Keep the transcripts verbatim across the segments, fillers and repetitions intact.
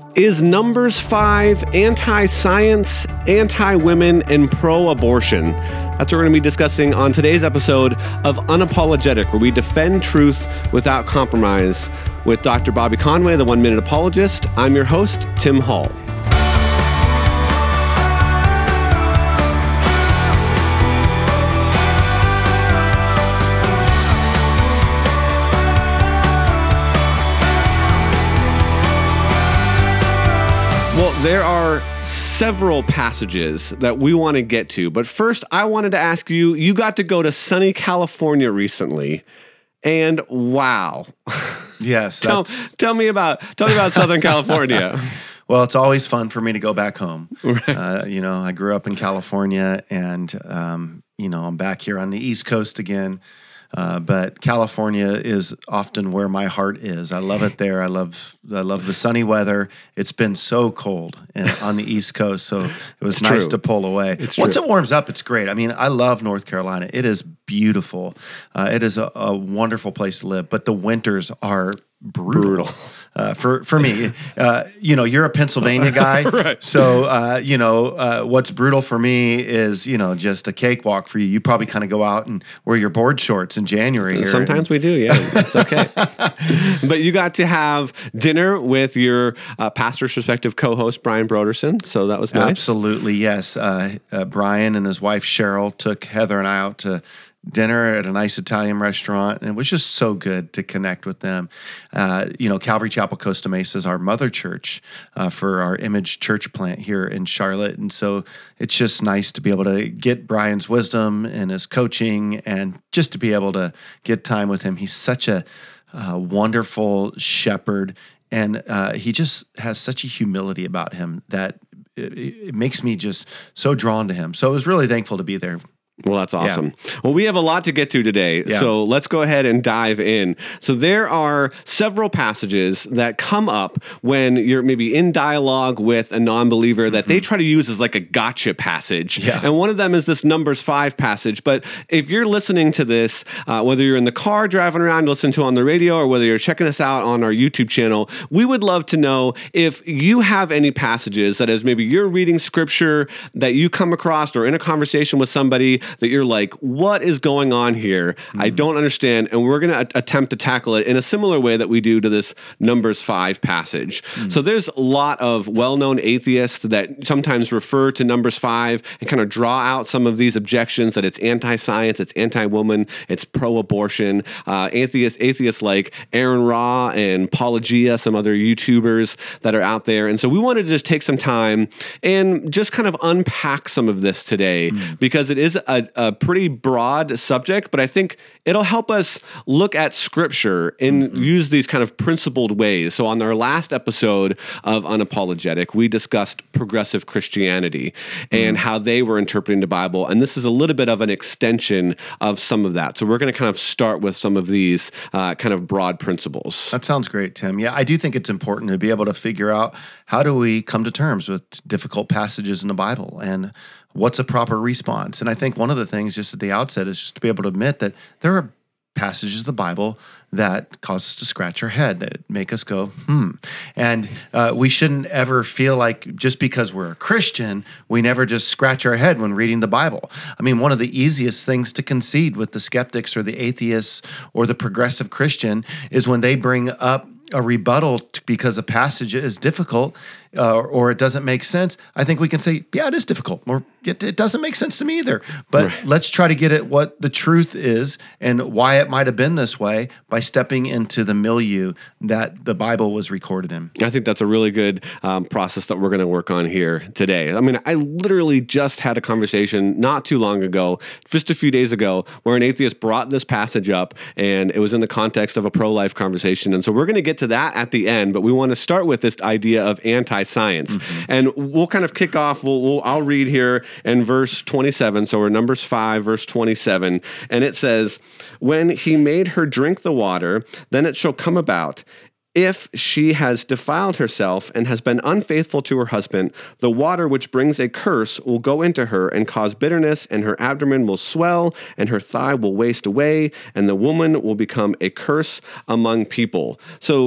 Is Numbers five anti-science, anti-women, and pro-abortion? That's what we're going to be discussing on today's episode of Unapologetic, where we defend truth without compromise with Doctor Bobby Conway, the One Minute Apologist. I'm your host, Tim Hall. Well, there are several passages that we want to get to, but first I wanted to ask you, you got to go to sunny California recently, and wow. Yes. tell, tell me about tell me about Southern California. Well, it's always fun for me to go back home. Right. Uh, you know, I grew up in California, and um, you know, I'm back here on the East Coast again. Uh, but California is often where my heart is. I love it there. I love I love the sunny weather. It's been so cold in, on the East Coast, so it was it's nice true. to pull away. It's Once true. it warms up, it's great. I mean, I love North Carolina. It is beautiful. Uh, it is a, a wonderful place to live, but the winters are brutal. Brutal. Uh, for for me, uh, you know, you're a Pennsylvania guy, Right. so uh, you know uh, what's brutal for me is you know just a cakewalk for you. You probably kind of go out and wear your board shorts in January. Here. Sometimes we do, yeah. It's okay. But you got to have dinner with your uh, pastor's respective co-host, Brian Broderson, so that was nice. Absolutely, yes. Uh, uh, Brian and his wife Cheryl took Heather and I out to dinner at a nice Italian restaurant, and it was just so good to connect with them. Uh, you know, Calvary Chapel Costa Mesa is our mother church uh, for our Image Church plant here in Charlotte, and so it's just nice to be able to get Brian's wisdom and his coaching, and just to be able to get time with him. He's such a uh, wonderful shepherd, and uh, he just has such a humility about him that it, it makes me just so drawn to him. So I was really thankful to be there. Well, that's awesome. Yeah. Well, we have a lot to get to today, yeah. so let's go ahead and dive in. So there are several passages that come up when you're maybe in dialogue with a non-believer that mm-hmm. they try to use as like a gotcha passage. Yeah. And one of them is this Numbers five passage. But if you're listening to this, uh, whether you're in the car driving around, listening to it on the radio, or whether you're checking us out on our YouTube channel, we would love to know if you have any passages that as maybe you're reading scripture that you come across or in a conversation with somebody that you're like, what is going on here? Mm-hmm. I don't understand. And we're going to a- attempt to tackle it in a similar way that we do to this Numbers five passage. Mm-hmm. So there's a lot of well-known atheists that sometimes refer to Numbers five and kind of draw out some of these objections that it's anti-science, it's anti-woman, it's pro-abortion. Uh, atheists, atheists like Aaron Ra and Paulogia, some other YouTubers that are out there. And so we wanted to just take some time and just kind of unpack some of this today mm-hmm. because it is a a pretty broad subject, but I think it'll help us look at scripture and mm-hmm. use these kind of principled ways. So on our last episode of Unapologetic, we discussed progressive Christianity and mm-hmm. how they were interpreting the Bible. And this is a little bit of an extension of some of that. So we're going to kind of start with some of these uh, kind of broad principles. That sounds great, Tim. Yeah, I do think it's important to be able to figure out how do we come to terms with difficult passages in the Bible and what's a proper response. And I think one of the things just at the outset is just to be able to admit that there are passages of the Bible that cause us to scratch our head, that make us go, hmm. And uh, we shouldn't ever feel like just because we're a Christian, we never just scratch our head when reading the Bible. I mean, one of the easiest things to concede with the skeptics or the atheists or the progressive Christian is when they bring up a rebuttal because a passage is difficult uh, or it doesn't make sense. I think we can say, yeah, it is difficult, or it, it doesn't make sense to me either. But right. let's try to get at what the truth is and why it might have been this way by stepping into the milieu that the Bible was recorded in. I think that's a really good um, process that we're going to work on here today. I mean, I literally just had a conversation not too long ago, just a few days ago, where an atheist brought this passage up, and it was in the context of a pro-life conversation. And so we're going to get to that at the end, but we want to start with this idea of anti-science. Mm-hmm. And we'll kind of kick off, we'll, we'll, I'll read here in verse twenty-seven, so we're Numbers five, verse twenty-seven, and it says, "When he made her drink the water, then it shall come about, if she has defiled herself and has been unfaithful to her husband, the water which brings a curse will go into her and cause bitterness, and her abdomen will swell, and her thigh will waste away, and the woman will become a curse among people." So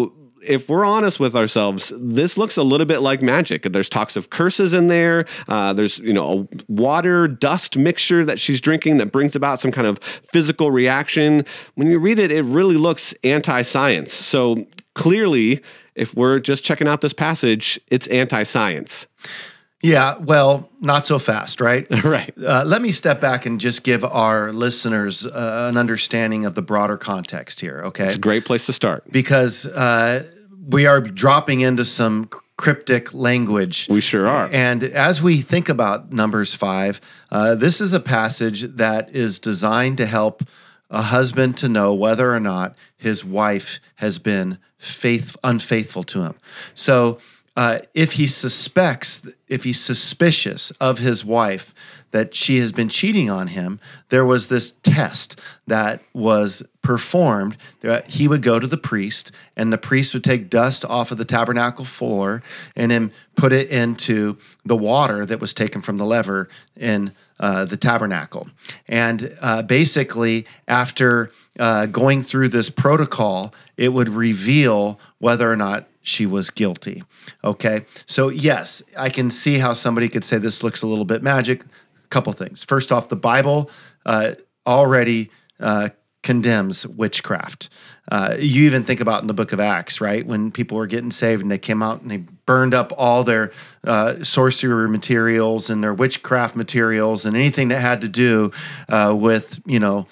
if we're honest with ourselves, this looks a little bit like magic. There's talks of curses in there. Uh, there's, you know, a water dust mixture that she's drinking that brings about some kind of physical reaction. When you read it, it really looks anti-science. So clearly, if we're just checking out this passage, it's anti-science. Yeah, well, not so fast, right? Right. Uh, let me step back and just give our listeners uh, an understanding of the broader context here, okay? It's a great place to start. Because uh, we are dropping into some cryptic language. We sure are. And as we think about Numbers five, uh, this is a passage that is designed to help a husband to know whether or not his wife has been faith unfaithful to him. So uh, if he suspects, if he's suspicious of his wife that she has been cheating on him, there was this test that was performed. That he would go to the priest, and the priest would take dust off of the tabernacle floor and then put it into the water that was taken from the laver in uh, the tabernacle. And uh, basically, after uh, going through this protocol, it would reveal whether or not she was guilty. Okay, so yes, I can see how somebody could say this looks a little bit magic. Couple things. First off, the Bible uh, already uh, condemns witchcraft. Uh, you even think about in the book of Acts, right? When people were getting saved and they came out and they burned up all their uh, sorcery materials and their witchcraft materials and anything that had to do uh, with, you know,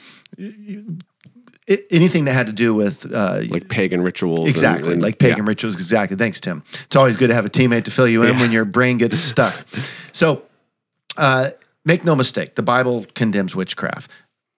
anything that had to do with uh, like pagan rituals. Exactly, and, and, like pagan yeah. rituals. Exactly. Thanks, Tim. It's always good to have a teammate to fill you in Yeah. when your brain gets stuck. So, uh, make no mistake, the Bible condemns witchcraft.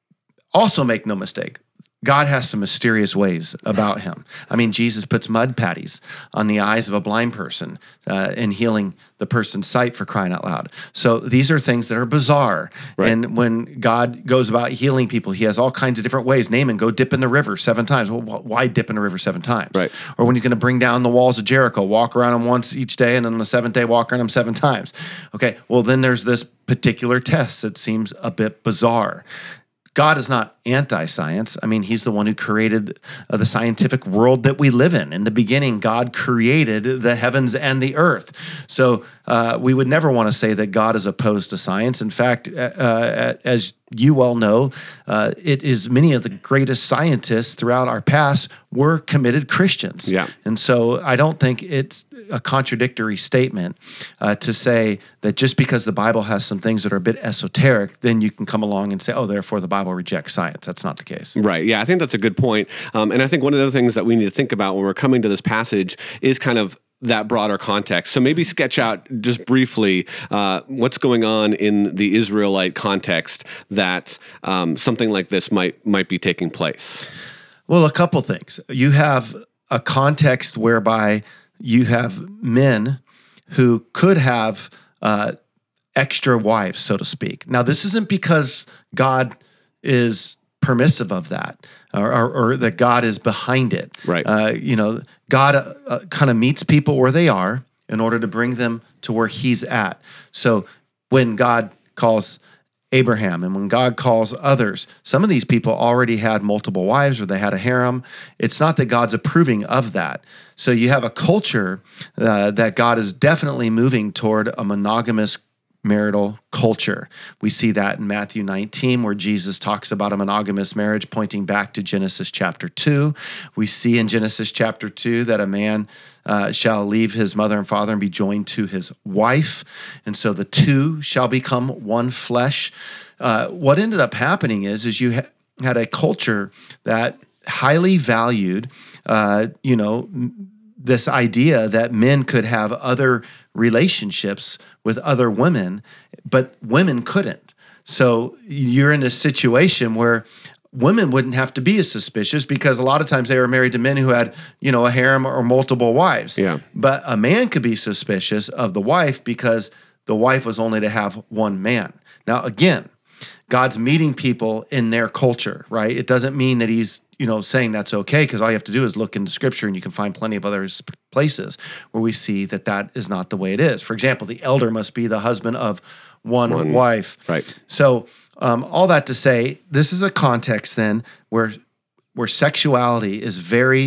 Also, make no mistake, God has some mysterious ways about him. I mean, Jesus puts mud patties on the eyes of a blind person uh, and healing the person's sight, for crying out loud. So these are things that are bizarre. Right. And when God goes about healing people, he has all kinds of different ways. Naaman, go dip in the river seven times. Well, why dip in the river seven times? Right. Or when he's going to bring down the walls of Jericho, walk around them once each day, and then on the seventh day, walk around them seven times. Okay, well, then there's this particular test that seems a bit bizarre. God is not anti-science. I mean, he's the one who created uh, the scientific world that we live in. In the beginning, God created the heavens and the earth. So uh, we would never want to say that God is opposed to science. In fact, uh, as you well know, uh, it is many of the greatest scientists throughout our past were committed Christians. Yeah. And so I don't think it's a contradictory statement uh, to say that just because the Bible has some things that are a bit esoteric, then you can come along and say, oh, therefore the Bible rejects science. That's not the case. Right. Yeah, I think that's a good point. Um, and I think one of the things that we need to think about when we're coming to this passage is kind of that broader context. So maybe sketch out just briefly uh, what's going on in the Israelite context that um, something like this might might be taking place. Well, a couple things. You have a context whereby you have men who could have uh, extra wives, so to speak. Now, this isn't because God is permissive of that, or, or, or that God is behind it. Right. Uh, you know, God uh, uh, kind of meets people where they are in order to bring them to where he's at. So when God calls Abraham and when God calls others, some of these people already had multiple wives or they had a harem. It's not that God's approving of that. So you have a culture uh, that God is definitely moving toward a monogamous marital culture. We see that in Matthew nineteen, where Jesus talks about a monogamous marriage, pointing back to Genesis chapter two. We see in Genesis chapter two that a man uh, shall leave his mother and father and be joined to his wife. And so the two shall become one flesh. Uh, what ended up happening is, is you ha- had a culture that highly valued, uh, you know, this idea that men could have other relationships with other women, but women couldn't. So you're in a situation where women wouldn't have to be as suspicious because a lot of times they were married to men who had, you know, a harem or multiple wives. Yeah. But a man could be suspicious of the wife because the wife was only to have one man. Now, again, God's meeting people in their culture, right? It doesn't mean that he's, you know, saying that's okay, because all you have to do is look into Scripture and you can find plenty of other places where we see that that is not the way it is. For example, the elder must be the husband of one, one wife. Right. So um, all that to say, this is a context then where where sexuality is very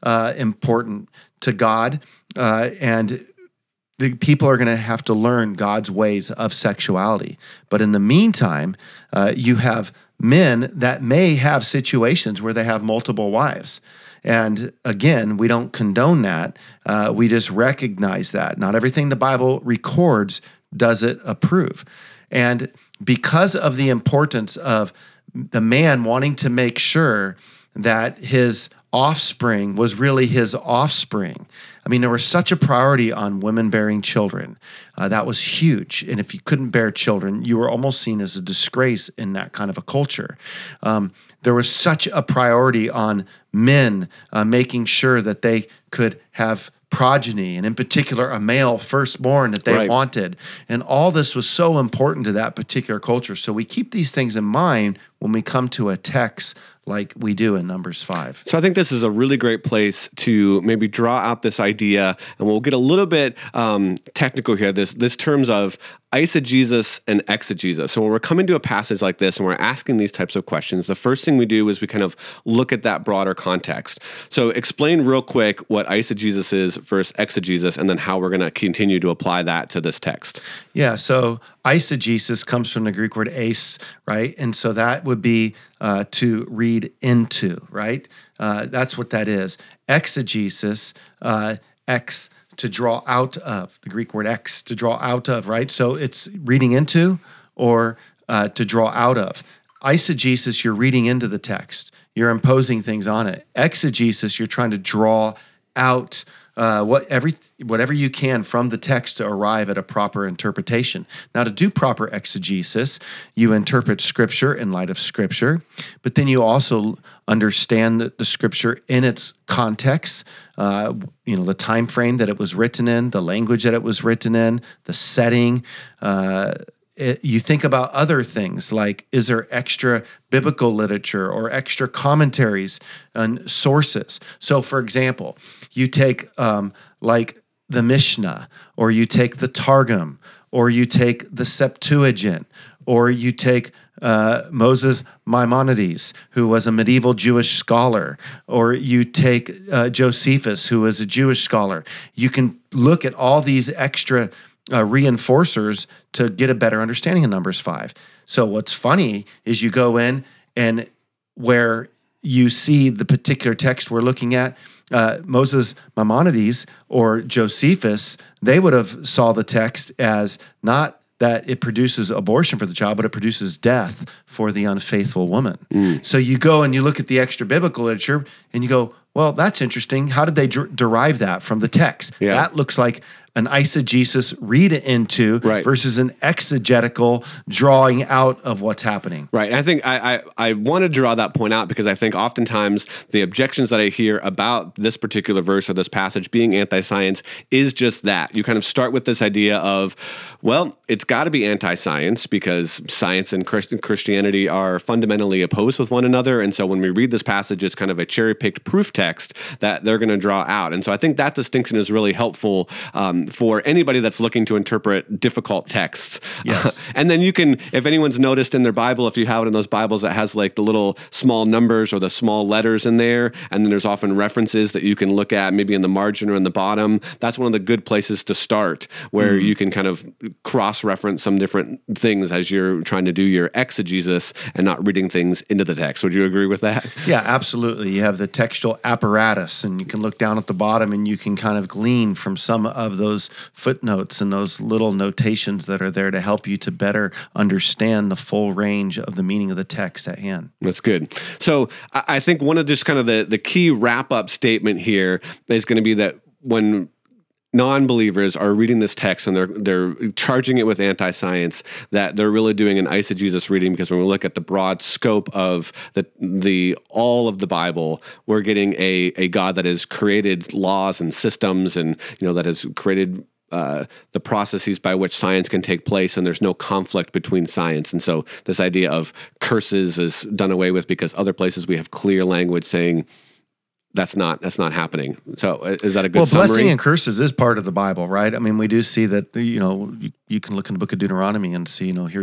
uh, important to God, uh, and the people are going to have to learn God's ways of sexuality. But in the meantime, uh, you have men that may have situations where they have multiple wives. And again, we don't condone that. Uh, we just recognize that. Not everything the Bible records does it approve. And because of the importance of the man wanting to make sure that his offspring was really his offspring. I mean, there was such a priority on women bearing children. Uh, that was huge. And if you couldn't bear children, you were almost seen as a disgrace in that kind of a culture. Um, there was such a priority on men uh, making sure that they could have progeny, and in particular, a male firstborn that they Right. wanted. And all this was so important to that particular culture. So we keep these things in mind when we come to a text like we do in Numbers five. So I think this is a really great place to maybe draw out this idea, and we'll get a little bit um, technical here, this, this terms of eisegesis and exegesis. So when we're coming to a passage like this and we're asking these types of questions, the first thing we do is we kind of look at that broader context. So explain real quick what eisegesis is versus exegesis, and then how we're going to continue to apply that to this text. Yeah, so eisegesis comes from the Greek word eis, right? And so that would be uh, to read into, right? Uh, that's what that is. Exegesis, uh, ex, to draw out of, the Greek word ex, to draw out of, right? So it's reading into or uh, to draw out of. Eisegesis, you're reading into the text. You're imposing things on it. Exegesis, you're trying to draw out uh, what every whatever you can from the text to arrive at a proper interpretation. Now, to do proper exegesis, you interpret Scripture in light of Scripture, but then you also understand the, the Scripture in its context. Uh, you know, the time frame that it was written in, the language that it was written in, the setting. Uh, It, you think about other things like, is there extra biblical literature or extra commentaries and sources? So, for example, you take um, like the Mishnah, or you take the Targum, or you take the Septuagint, or you take uh, Moses Maimonides, who was a medieval Jewish scholar, or you take uh, Josephus, who was a Jewish scholar. You can look at all these extra Uh, reinforcers to get a better understanding of Numbers five. So what's funny is you go in and where you see the particular text we're looking at, uh, Moses Maimonides or Josephus, they would have saw the text as not that it produces abortion for the child, but it produces death for the unfaithful woman. Mm. So you go and you look at the extra biblical literature and you go, well, that's interesting. How did they der- derive that from the text? Yeah. That looks like an eisegesis read into right. versus an exegetical drawing out of what's happening. Right. And I think I, I, I want to draw that point out because I think oftentimes the objections that I hear about this particular verse or this passage being anti-science is just that. You kind of start with this idea of, well, it's got to be anti-science because science and Christ- Christianity are fundamentally opposed with one another. And so when we read this passage, it's kind of a cherry-picked proof text that they're going to draw out. And so I think that distinction is really helpful um, for anybody that's looking to interpret difficult texts. Yes. Uh, and then you can, if anyone's noticed in their Bible, if you have it in those Bibles that has like the little small numbers or the small letters in there, and then there's often references that you can look at maybe in the margin or in the bottom, that's one of the good places to start where mm. you can kind of cross-reference some different things as you're trying to do your exegesis and not reading things into the text. Would you agree with that? Yeah, absolutely. You have the textual apparatus, and you can look down at the bottom and you can kind of glean from some of those footnotes and those little notations that are there to help you to better understand the full range of the meaning of the text at hand. That's good. So I think one of just kind of the, the key wrap-up statement here is going to be that when non-believers are reading this text and they're they're charging it with anti-science, that they're really doing an eisegesis reading, because when we look at the broad scope of the the all of the Bible, we're getting a a God that has created laws and systems, and you know that has created uh, the processes by which science can take place, and there's no conflict between science. And so this idea of curses is done away with because other places we have clear language saying That's not that's not happening. So is that a good well, summary? Blessing and curses is part of the Bible, right? I mean, we do see that, you know, you, you can look in the book of Deuteronomy and see, you know, here's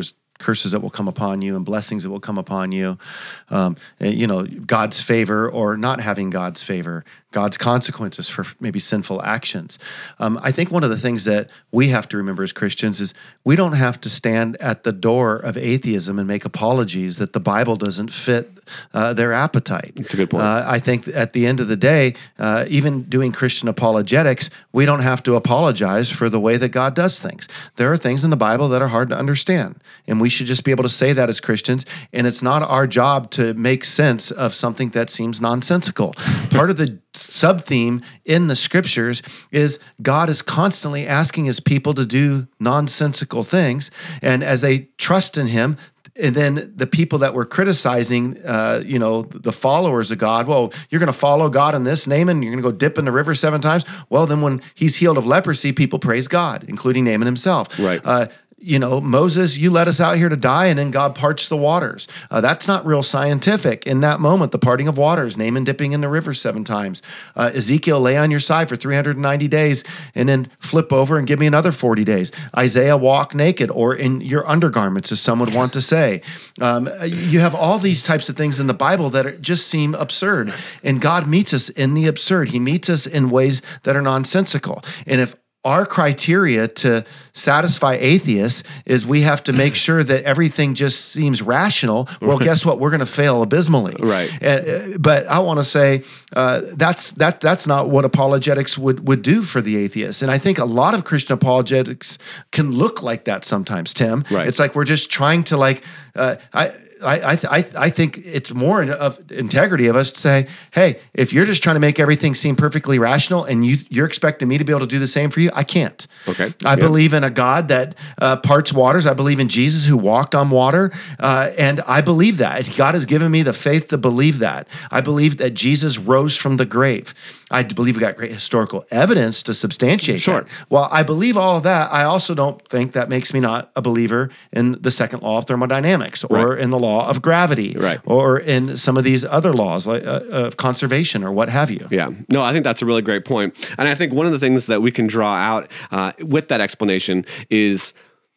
curses that will come upon you and blessings that will come upon you. Um, and, you know, God's favor or not having God's favor, God's consequences for maybe sinful actions. Um, I think one of the things that we have to remember as Christians is we don't have to stand at the door of atheism and make apologies that the Bible doesn't fit uh, their appetite. That's a good point. Uh, I think at the end of the day, uh, even doing Christian apologetics, we don't have to apologize for the way that God does things. There are things in the Bible that are hard to understand, and we should just be able to say that as Christians, and it's not our job to make sense of something that seems nonsensical. Part of the sub-theme in the scriptures is God is constantly asking his people to do nonsensical things, and as they trust in him, and then the people that were criticizing, uh, you know, the followers of God, well, you're going to follow God in this, Naaman, you're going to go dip in the river seven times. Well, then when he's healed of leprosy, people praise God, including Naaman himself. Right. Uh, you know, Moses, you led us out here to die, and then God parts the waters. Uh, that's not real scientific. In that moment, the parting of waters, Naaman dipping in the river seven times. Uh, Ezekiel, lay on your side for three hundred ninety days, and then flip over and give me another forty days. Isaiah, walk naked, or in your undergarments, as some would want to say. Um, you have all these types of things in the Bible that are, just seem absurd, and God meets us in the absurd. He meets us in ways that are nonsensical. And if our criteria to satisfy atheists is we have to make sure that everything just seems rational. Well, guess what? We're going to fail abysmally. Right. Uh, but I want to say uh, that's that that's not what apologetics would would do for the atheists. And I think a lot of Christian apologetics can look like that sometimes, Tim. Right. It's like we're just trying to like uh, I. I, I I think it's more of integrity of us to say, hey, if you're just trying to make everything seem perfectly rational and you, you're expecting me to be able to do the same for you, I can't. Okay. I Yeah. believe in a God that uh, parts waters. I believe in Jesus who walked on water. Uh, and I believe that. God has given me the faith to believe that. I believe that Jesus rose from the grave. I believe we got great historical evidence to substantiate Sure. that. Well, I believe all of that. I also don't think that makes me not a believer in the second law of thermodynamics or Right. in the law of gravity, Right. or in some of these other laws like uh, of conservation or what have you. Yeah. No, I think that's a really great point. And I think one of the things that we can draw out uh, with that explanation is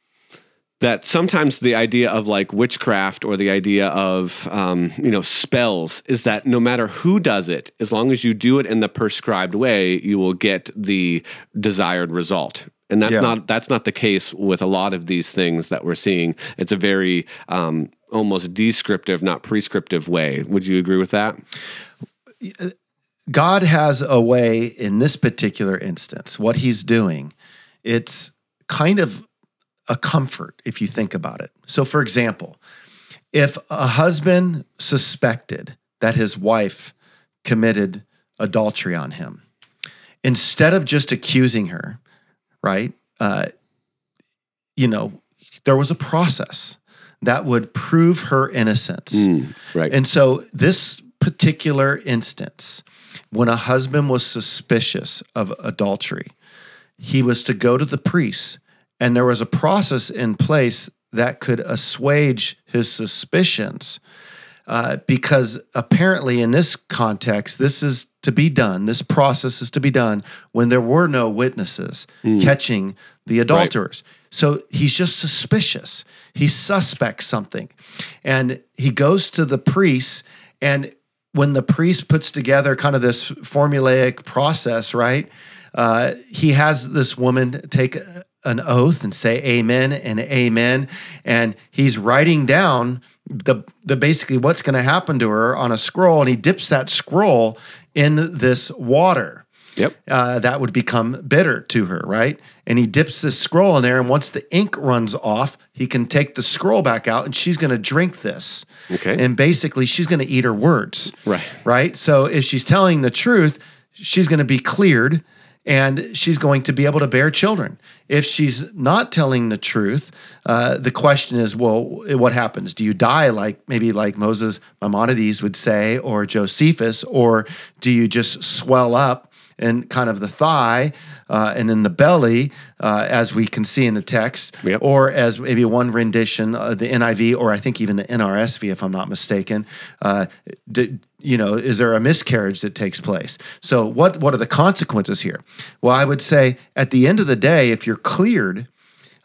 that sometimes the idea of like witchcraft or the idea of, um, you know, spells is that no matter who does it, as long as you do it in the prescribed way, you will get the desired result. And that's Yeah. not that's not the case with a lot of these things that we're seeing. It's a very um, almost descriptive, not prescriptive way. Would you agree with that? God has a way in this particular instance, what he's doing, it's kind of a comfort if you think about it. So for example, if a husband suspected that his wife committed adultery on him, instead of just accusing her, right, uh, you know, there was a process that would prove her innocence. Mm, right. And so this particular instance, when a husband was suspicious of adultery, he was to go to the priest, and there was a process in place that could assuage his suspicions, uh, because apparently in this context, this is to be done, this process is to be done when there were no witnesses mm. catching the adulterers. Right. So he's just suspicious. He suspects something. And he goes to the priest, and when the priest puts together kind of this formulaic process, right, uh, he has this woman take an oath and say amen and amen. And he's writing down the, the basically what's going to happen to her on a scroll, and he dips that scroll in this water. Yep. Uh, that would become bitter to her, right? And he dips this scroll in there, and once the ink runs off, he can take the scroll back out, and she's going to drink this. Okay. And basically, she's going to eat her words. Right. Right? So if she's telling the truth, she's going to be cleared, and she's going to be able to bear children. If she's not telling the truth, uh, the question is, well, what happens? Do you die like maybe like Moses Maimonides would say, or Josephus, or do you just swell up and kind of the thigh uh, and in the belly, uh, as we can see in the text, yep. or as maybe one rendition, uh, the N I V, or I think even the N R S V, if I'm not mistaken, uh, d- you know, is there a miscarriage that takes place? So what, what are the consequences here? Well, I would say at the end of the day, if you're cleared, uh,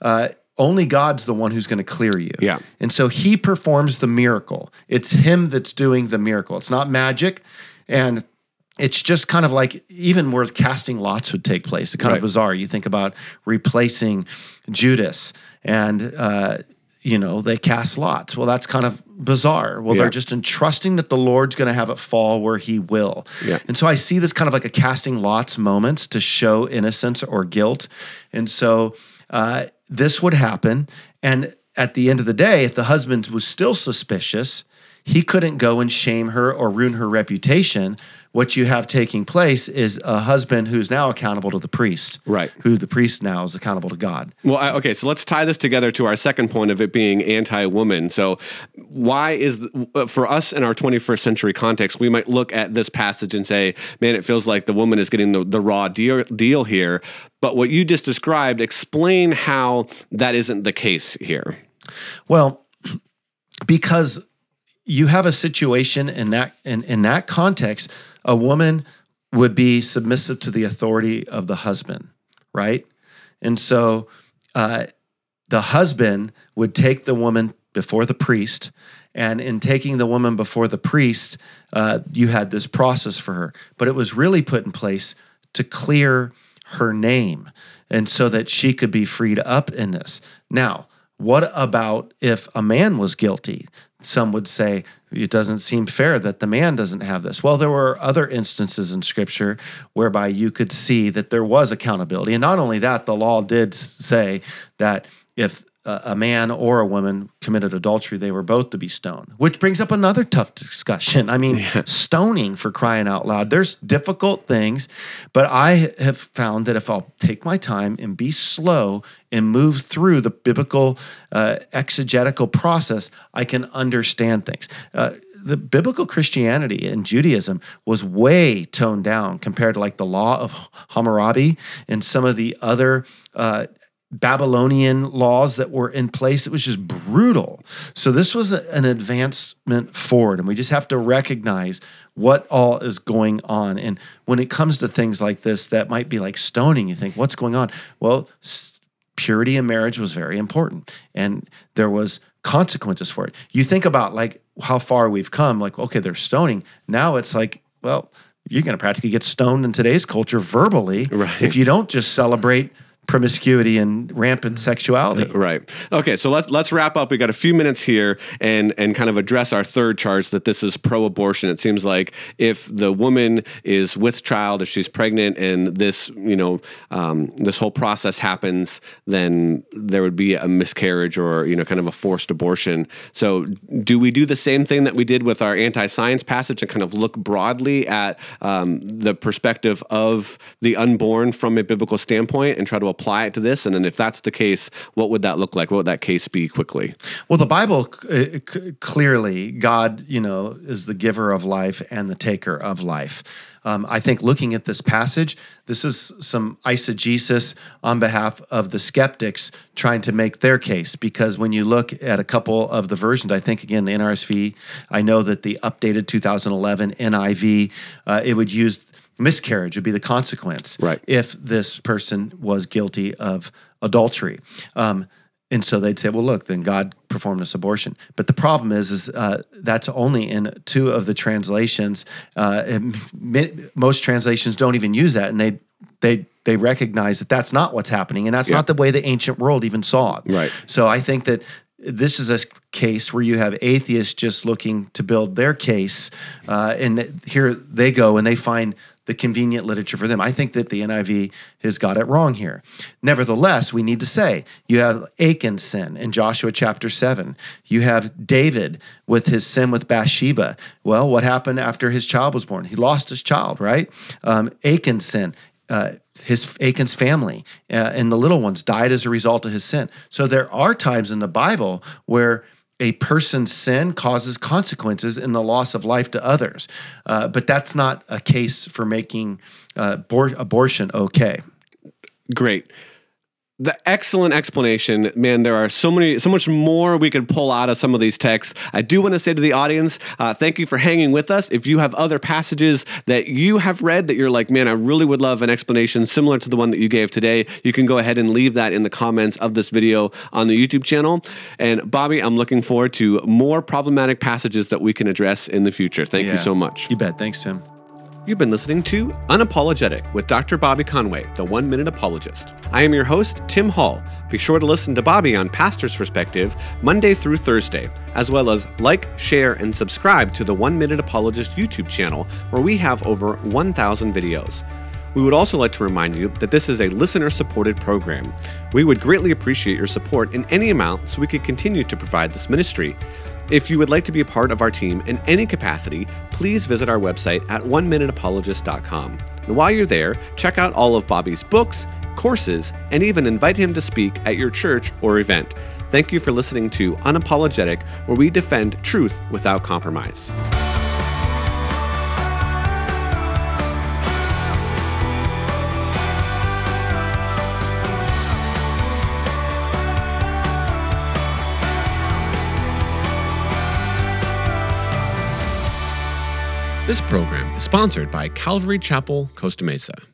only God's the one who's going to clear you. Yeah. And so he performs the miracle. It's him that's doing the miracle. It's not magic. And it's just kind of like even where casting lots would take place. It's kind Right. of bizarre. You think about replacing Judas and, uh, you know, they cast lots. Well, that's kind of bizarre. Well, Yeah. they're just entrusting that the Lord's going to have it fall where he will. Yeah. And so I see this kind of like a casting lots moments to show innocence or guilt. And so uh, this would happen. And at the end of the day, if the husband was still suspicious, he couldn't go and shame her or ruin her reputation. What you have taking place is a husband who's now accountable to the priest. Right. Who the priest now is accountable to God. Well, I, okay, so let's tie this together to our second point of it being anti-woman. So why is, the, for us in our twenty-first century context, we might look at this passage and say, man, it feels like the woman is getting the, the raw deal, deal here. But what you just described, explain how that isn't the case here. Well, because you have a situation in that in, in that context, a woman would be submissive to the authority of the husband, right? And so uh, the husband would take the woman before the priest, and in taking the woman before the priest, uh, you had this process for her. But it was really put in place to clear her name, and so that she could be freed up in this. Now, what about if a man was guilty? Some would say it doesn't seem fair that the man doesn't have this. Well, there were other instances in Scripture whereby you could see that there was accountability. And not only that, the law did say that if a man or a woman committed adultery, they were both to be stoned, which brings up another tough discussion. I mean, yeah. stoning, for crying out loud. There's difficult things, but I have found that if I'll take my time and be slow and move through the biblical uh, exegetical process, I can understand things. Uh, the biblical Christianity and Judaism was way toned down compared to like the law of Hammurabi and some of the other uh Babylonian laws that were in place. It was just brutal. So this was a, an advancement forward, and we just have to recognize what all is going on. And when it comes to things like this, that might be like stoning, you think, what's going on? Well, s- purity in marriage was very important, and there was consequences for it. You think about like how far we've come, like, okay, they're stoning. Now it's like, well, you're going to practically get stoned in today's culture verbally right. if you don't just celebrate promiscuity and rampant sexuality. Right. Okay, so let's let's wrap up. We got a few minutes here and and kind of address our third charge that this is pro-abortion. It seems like if the woman is with child, if she's pregnant, and this you know um, this whole process happens, then there would be a miscarriage or you know kind of a forced abortion. So do we do the same thing that we did with our anti-science passage and kind of look broadly at um, the perspective of the unborn from a biblical standpoint and try to apply it to this? And then if that's the case, what would that look like? What would that case be quickly? Well, the Bible uh, c- clearly, God, you know, is the giver of life and the taker of life. Um, I think looking at this passage, this is some eisegesis on behalf of the skeptics trying to make their case, because when you look at a couple of the versions, I think, again, the N R S V, I know that the updated two thousand eleven N I V, uh, it would use miscarriage would be the consequence right. if this person was guilty of adultery. Um, and so they'd say, well, look, then God performed this abortion. But the problem is, is uh, that's only in two of the translations. Uh, and most translations don't even use that, and they they they recognize that that's not what's happening, and that's yeah. not the way the ancient world even saw it. Right. So I think that this is a case where you have atheists just looking to build their case, uh, and here they go and they find the convenient literature for them. I think that the N I V has got it wrong here. Nevertheless, we need to say, you have Achan's sin in Joshua chapter seven. You have David with his sin with Bathsheba. Well, what happened after his child was born? He lost his child, right? Um, Achan's sin. Uh, his Achan's family uh, and the little ones died as a result of his sin. So there are times in the Bible where a person's sin causes consequences in the loss of life to others. Uh, but that's not a case for making uh, abor- abortion okay. Great. The excellent explanation, man. There are so many, so much more we could pull out of some of these texts. I do want to say to the audience, uh, thank you for hanging with us. If you have other passages that you have read that you're like, man, I really would love an explanation similar to the one that you gave today, you can go ahead and leave that in the comments of this video on the YouTube channel. And Bobby, I'm looking forward to more problematic passages that we can address in the future. Thank Yeah. you so much. You bet. Thanks, Tim. You've been listening to Unapologetic with Doctor Bobby Conway, the One Minute Apologist. I am your host, Tim Hall. Be sure to listen to Bobby on Pastor's Perspective Monday through Thursday, as well as like, share, and subscribe to the One Minute Apologist YouTube channel, where we have over one thousand videos. We would also like to remind you that this is a listener-supported program. We would greatly appreciate your support in any amount so we could continue to provide this ministry. If you would like to be a part of our team in any capacity, please visit our website at one minute apologist dot com. And while you're there, check out all of Bobby's books, courses, and even invite him to speak at your church or event. Thank you for listening to Unapologetic, where we defend truth without compromise. This program is sponsored by Calvary Chapel, Costa Mesa.